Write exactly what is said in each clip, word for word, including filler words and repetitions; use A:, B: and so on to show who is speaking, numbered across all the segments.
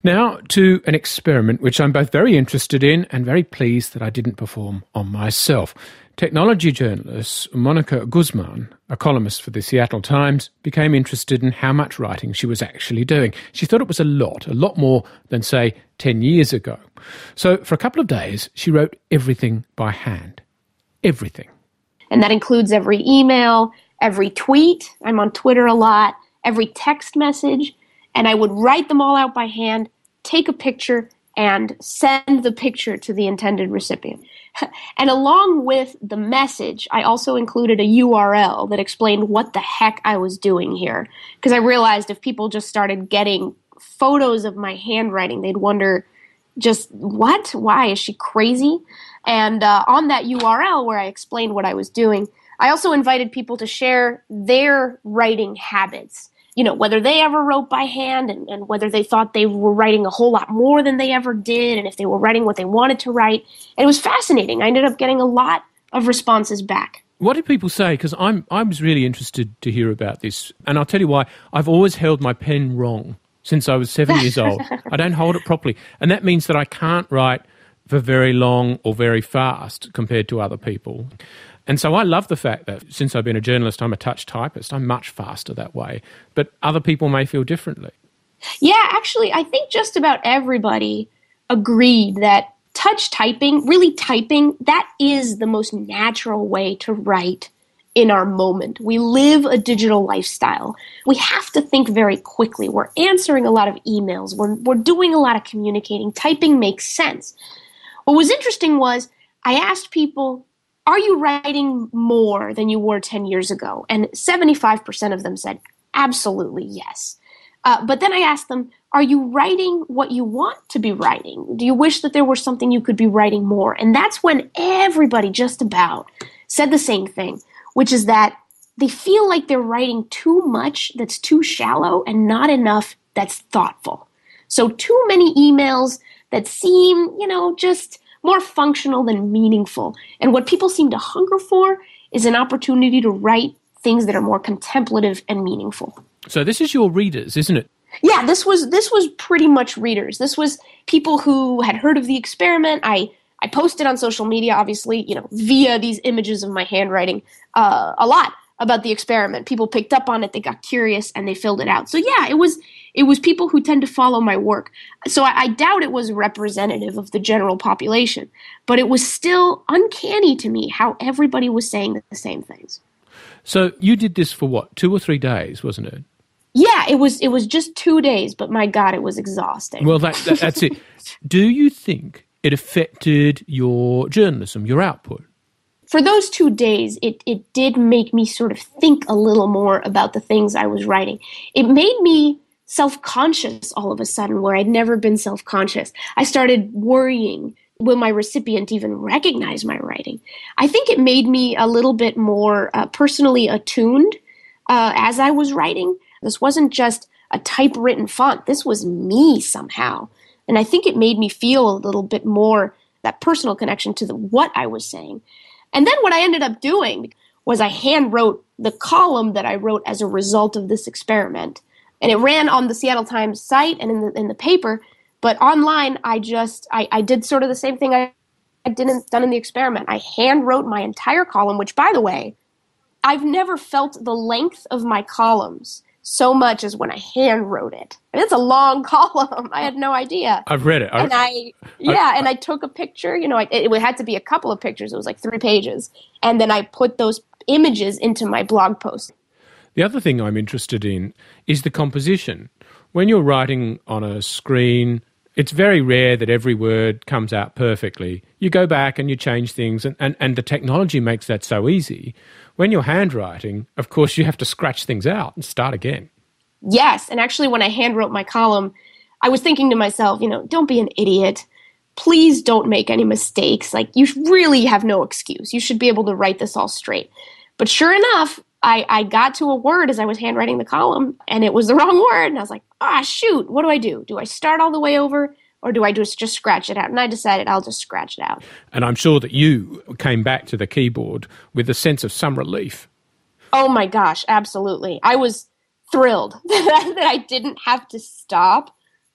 A: Now to an experiment which I'm both very interested in and very pleased that I didn't perform on myself. Technology journalist Monica Guzman, a columnist for the Seattle Times, became interested in how much writing she was actually doing. She thought it was a lot, a lot more than, say, ten years ago. So for a couple of days, she wrote everything by hand. Everything.
B: And that includes every email, every tweet. I'm on Twitter a lot. Every text message. And I would write them all out by hand, take a picture, and send the picture to the intended recipient. And along with the message, I also included a U R L that explained what the heck I was doing here. Because I realized if people just started getting photos of my handwriting, they'd wonder, just what? Why? Is she crazy? And uh, on that U R L where I explained what I was doing, I also invited people to share their writing habits. You know, whether they ever wrote by hand and, and whether they thought they were writing a whole lot more than they ever did and if they were writing what they wanted to write. And it was fascinating. I ended up getting a lot of responses back.
A: What did people say? Because I'm I was really interested to hear about this. And I'll tell you why. I've always held my pen wrong since I was seven years old. I don't hold it properly. And that means that I can't write for very long or very fast compared to other people. And so I love the fact that since I've been a journalist, I'm a touch typist. I'm much faster that way. But other people may feel differently.
B: Yeah, actually, I think just about everybody agreed that touch typing, really typing, that is the most natural way to write in our moment. We live a digital lifestyle. We have to think very quickly. We're answering a lot of emails. We're, we're doing a lot of communicating. Typing makes sense. What was interesting was I asked people, are you writing more than you were ten years ago? And seventy-five percent of them said, absolutely yes. Uh, but then I asked them, are you writing what you want to be writing? Do you wish that there were something you could be writing more? And that's when everybody just about said the same thing, which is that they feel like they're writing too much that's too shallow and not enough that's thoughtful. So too many emails that seem, you know, just more functional than meaningful. And what people seem to hunger for is an opportunity to write things that are more contemplative and meaningful.
A: So this is your readers, isn't it?
B: Yeah, this was this was pretty much readers. This was people who had heard of the experiment. I I posted on social media, obviously, you know, via these images of my handwriting, uh, a lot about the experiment. People picked up on it, they got curious, and they filled it out. So yeah, it was it was people who tend to follow my work. So I, I doubt it was representative of the general population, but it was still uncanny to me how everybody was saying the same things.
A: So you did this for what, two or three days, wasn't it?
B: Yeah, it was it was just two days, but my God, it was exhausting.
A: Well, that, that, that's it. Do you think it affected your journalism, your output?
B: For those two days, it, it did make me sort of think a little more about the things I was writing. It made me self-conscious all of a sudden, where I'd never been self-conscious. I started worrying, will my recipient even recognize my writing? I think it made me a little bit more uh, personally attuned uh, as I was writing. This wasn't just a typewritten font. This was me somehow. And I think it made me feel a little bit more that personal connection to the, what I was saying. And then what I ended up doing was I hand wrote the column that I wrote as a result of this experiment. And it ran on the Seattle Times site and in the, in the paper. But online, I just, I, I did sort of the same thing I, I didn't done in the experiment. I hand wrote my entire column, which, by the way, I've never felt the length of my columns so much as when I hand wrote it. And it's a long column. I had no idea.
A: I've read it. I,
B: and I, yeah, I, I, and I took a picture. You know, it, it had to be a couple of pictures. It was like three pages. And then I put those images into my blog post.
A: The other thing I'm interested in is the composition. When you're writing on a screen, it's very rare that every word comes out perfectly. You go back and you change things, and, and, and the technology makes that so easy. When you're handwriting, of course, you have to scratch things out and start again.
B: Yes, and actually when I handwrote my column, I was thinking to myself, you know, don't be an idiot. Please don't make any mistakes. Like, you really have no excuse. You should be able to write this all straight. But sure enough, I, I got to a word as I was handwriting the column, and it was the wrong word. And I was like, ah, shoot, what do I do? Do I start all the way over, or do I just, just scratch it out? And I decided I'll just scratch it out.
A: And I'm sure that you came back to the keyboard with a sense of some relief.
B: Oh my gosh, absolutely. I was thrilled that I didn't have to stop,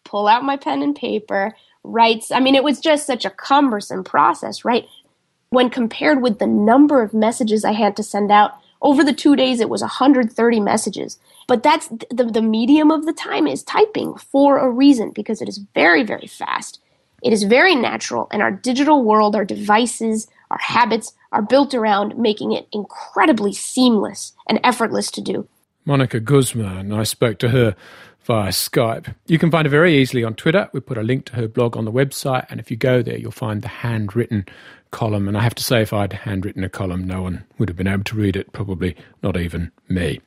B: pull out my pen and paper, write. I mean, it was just such a cumbersome process, right? When compared with the number of messages I had to send out, over the two days, it was one hundred thirty messages. But that's the, the medium of the time is typing for a reason, because it is very, very fast. It is very natural, and our digital world, our devices, our habits are built around making it incredibly seamless and effortless to do.
A: Monica Guzman, I spoke to her via Skype. You can find her very easily on Twitter. We put a link to her blog on the website, and if you go there, you'll find the handwritten column. And I have to say, if I'd handwritten a column, no one would have been able to read it, probably not even me.